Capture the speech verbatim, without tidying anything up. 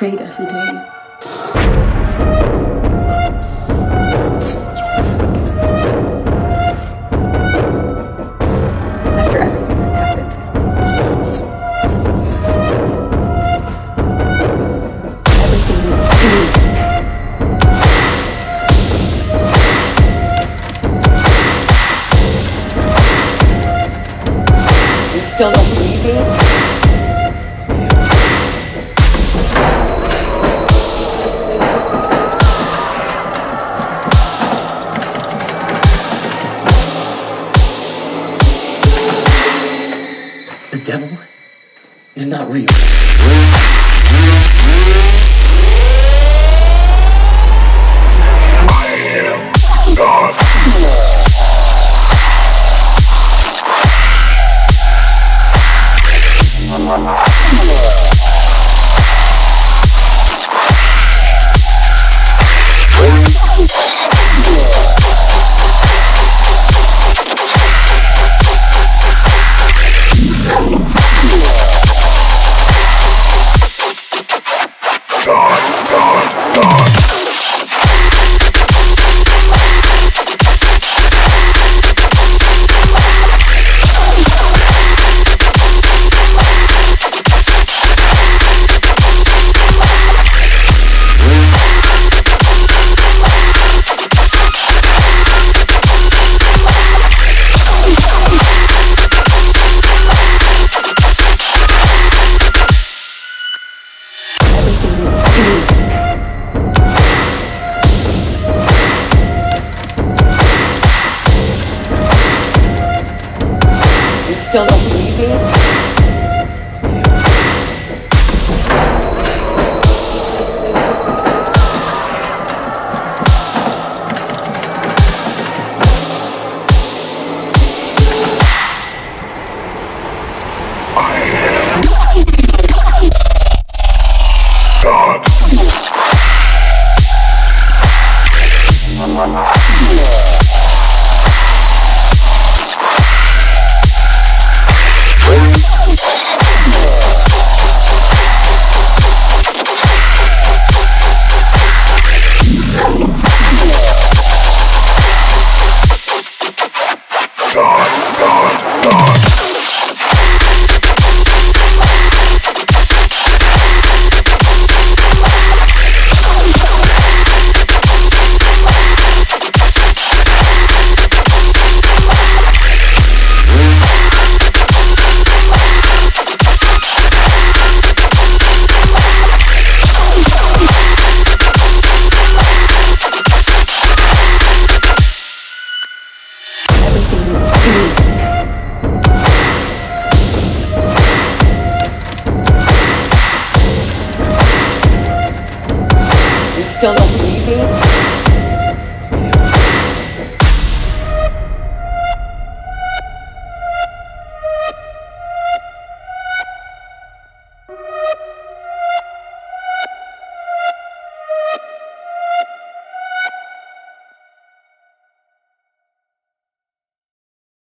prayed every day. After everything that's happened. Everything you've seen. You still don't believe me? The devil is not real. I am God. God, God, God. Everything you've seen. You still don't believe me? I am God. God, God, God. Everything you've seen. You still don't believe me?